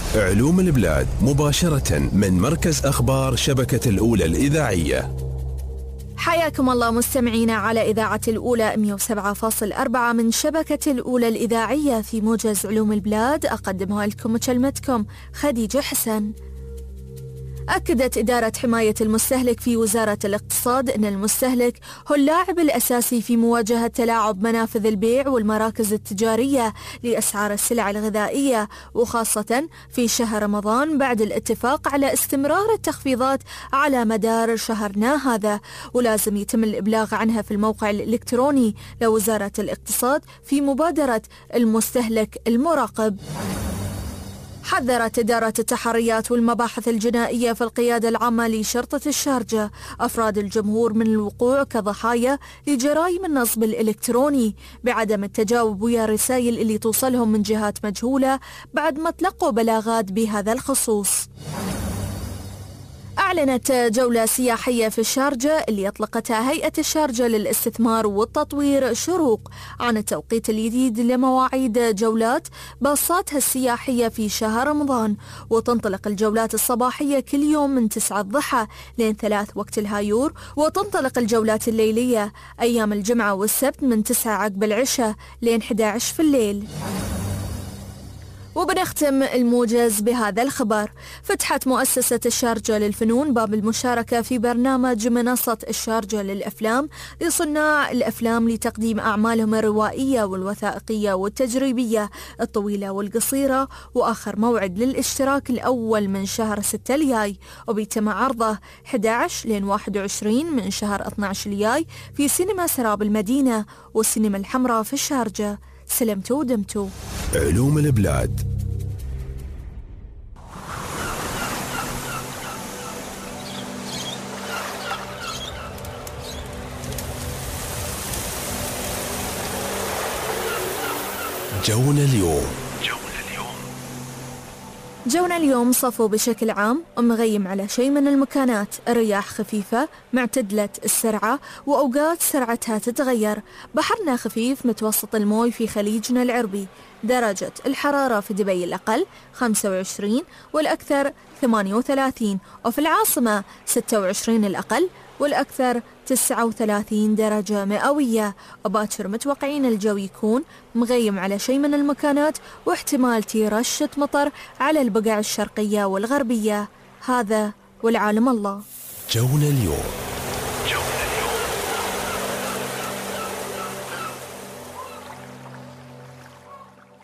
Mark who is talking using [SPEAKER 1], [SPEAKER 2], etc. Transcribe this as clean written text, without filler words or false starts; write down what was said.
[SPEAKER 1] علوم البلاد مباشرة من مركز أخبار شبكة الأولى الإذاعية.
[SPEAKER 2] حياكم الله مستمعينا على إذاعة الأولى 107.4 من شبكة الأولى الإذاعية في موجز علوم البلاد. أقدمها لكم مكلمتكم خديجة حسن. أكدت إدارة حماية المستهلك في وزارة الاقتصاد أن المستهلك هو اللاعب الأساسي في مواجهة تلاعب منافذ البيع والمراكز التجارية لأسعار السلع الغذائية، وخاصة في شهر رمضان بعد الاتفاق على استمرار التخفيضات على مدار شهرنا هذا، ولازم يتم الإبلاغ عنها في الموقع الإلكتروني لوزارة الاقتصاد في مبادرة المستهلك المراقب. حذرت إدارة التحريات والمباحث الجنائية في القيادة العامة لشرطة الشارجة أفراد الجمهور من الوقوع كضحايا لجرائم النصب الإلكتروني بعدم التجاوب ويا الرسائل اللي توصلهم من جهات مجهولة بعد ما تلقوا بلاغات بهذا الخصوص. أعلنت جولة سياحية في الشارجة اللي أطلقتها هيئة الشارجة للاستثمار والتطوير شروق عن التوقيت الجديد لمواعيد جولات باصاتها السياحية في شهر رمضان، وتنطلق الجولات الصباحية كل يوم من 9 الضحى لين 3 وقت الهايور، وتنطلق الجولات الليلية أيام الجمعة والسبت من 9 عقب العشاء لين 11 في الليل. وبنختم الموجز بهذا الخبر. فتحت مؤسسة الشارجة للفنون باب المشاركة في برنامج منصة الشارجة للأفلام لصناع الأفلام لتقديم أعمالهم الروائية والوثائقية والتجريبية الطويلة والقصيرة، وآخر موعد للاشتراك الأول من شهر 6 الجاي، وبيتم عرضه 11 لين 21 من شهر 12 الجاي في سينما سراب المدينة والسينما الحمراء في الشارجة. سلمتوا ودمتوا.
[SPEAKER 1] علوم البلاد. جونا اليوم.
[SPEAKER 2] جونا اليوم صفو بشكل عام ومغيم على شيء من المكانات، الرياح خفيفة معتدلة السرعة وأوقات سرعتها تتغير، بحرنا خفيف متوسط الموي في خليجنا العربي، درجة الحرارة في دبي الأقل 25 والأكثر 38، وفي العاصمة 26 الأقل والأكثر 39 درجة مئوية. وباكر متوقعين الجو يكون مغيم على شيء من المكانات واحتمال رشة مطر على البقع الشرقية والغربية. هذا والعالم الله.
[SPEAKER 1] جونا اليوم.